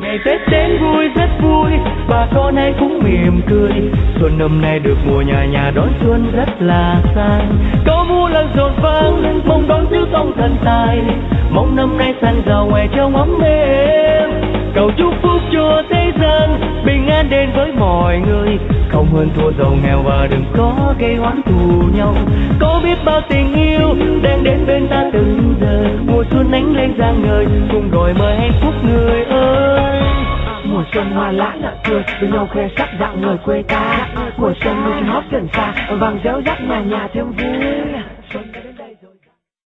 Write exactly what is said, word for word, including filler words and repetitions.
Ngày Tết đến vui rất vui, bà con ai cũng mỉm cười. Xuân năm nay được mùa nhà nhà đón xuân rất là sang. Có mua lần rộn vang, mong đón tứ tông thần tài. Mong năm nay xanh giàu ngoài trong ấm êm. Cầu chúc phúc cho thế gian bình an đến với mọi người. Không hơn thua giàu nghèo và đừng có gây oán thù nhau. Có biết bao tình yêu đang đến bên ta từng giờ. Mùa xuân ánh lên rạng ngời, cùng gọi mời hạnh phúc người ơi. Mùa xuân hoa lá nở cười, bên nhau khoe sắc dạng người quê ta. Mùa xuân mưa hót gần xa, vàng réo rắt nhà nhà thêm vui.